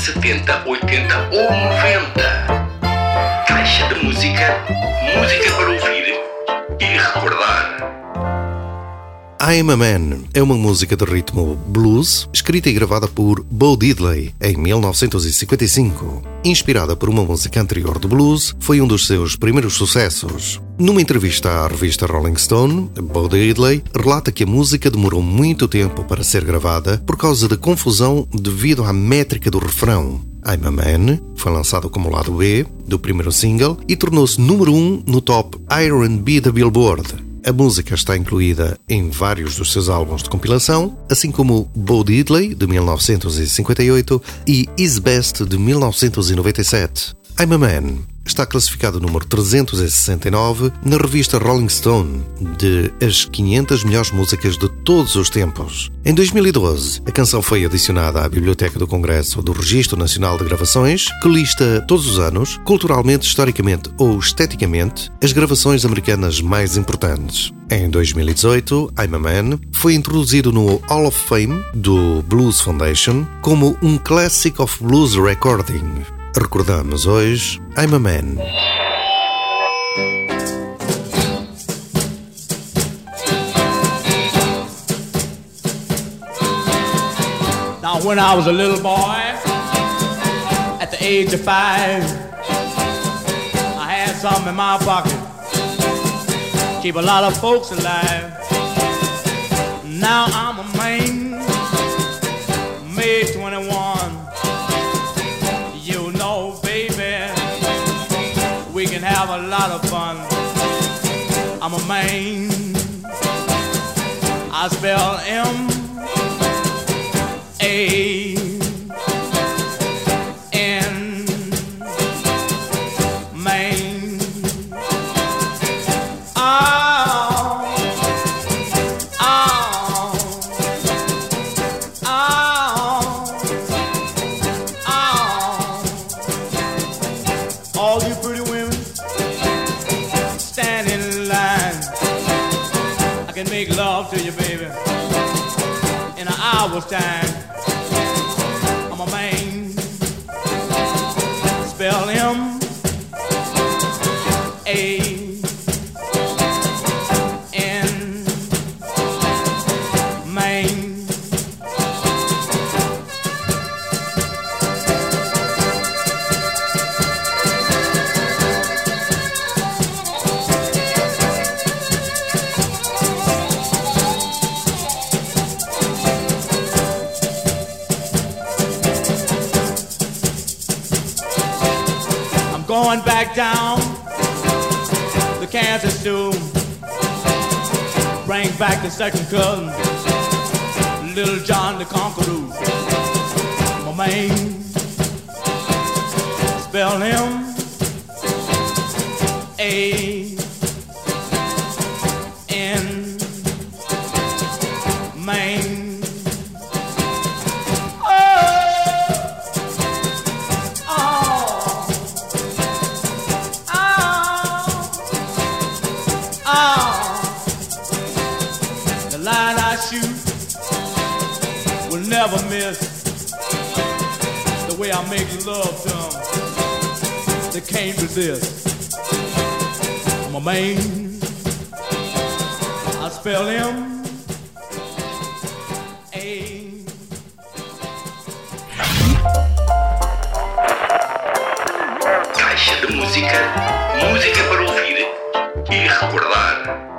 70, 80 ou 90. Caixa de música, música para ouvir e recordar. I'm a Man é uma música de ritmo blues, escrita e gravada por Bo Diddley em 1955. Inspirada por uma música anterior de blues, foi um dos seus primeiros sucessos. Numa entrevista à revista Rolling Stone, Bo Diddley relata que a música demorou muito tempo para ser gravada por causa de confusão devido à métrica do refrão. I'm a Man foi lançado como lado B do primeiro single e tornou-se número 1 no top R&B da Billboard. A música está incluída em vários dos seus álbuns de compilação, assim como Bo Diddley, de 1958, e Is Best, de 1997. I'm a Man está classificado número 369 na revista Rolling Stone de as 500 melhores músicas de todos os tempos. Em 2012, a canção foi adicionada à Biblioteca do Congresso do Registro Nacional de Gravações, que lista todos os anos, culturalmente, historicamente ou esteticamente, as gravações americanas mais importantes. Em 2018, I'm a Man foi introduzido no Hall of Fame do Blues Foundation como um Classic of Blues Recording. Recordamos hoje I'm a Man. Now when I was a little boy, at the age of 5, I had something in my pocket, keep a lot of folks alive. Now I'm a man, May 21. You know, baby, we can have a lot of fun. I'm a man, I spell M-A-N, man. Oh, oh, oh, oh. All you pretty women stand in line. I can make love to you, baby, in an hour's time. I'm a man, spell M-A-N, man. Going back down the Kansas to bring back the second cousin, Little John the Conqueror. My man, spell him A-N, man. The line I shoot will never miss. The way I make love to them, they can't resist. I'm a man, I spell him A. Caixa de música, música para ouvir e recordar.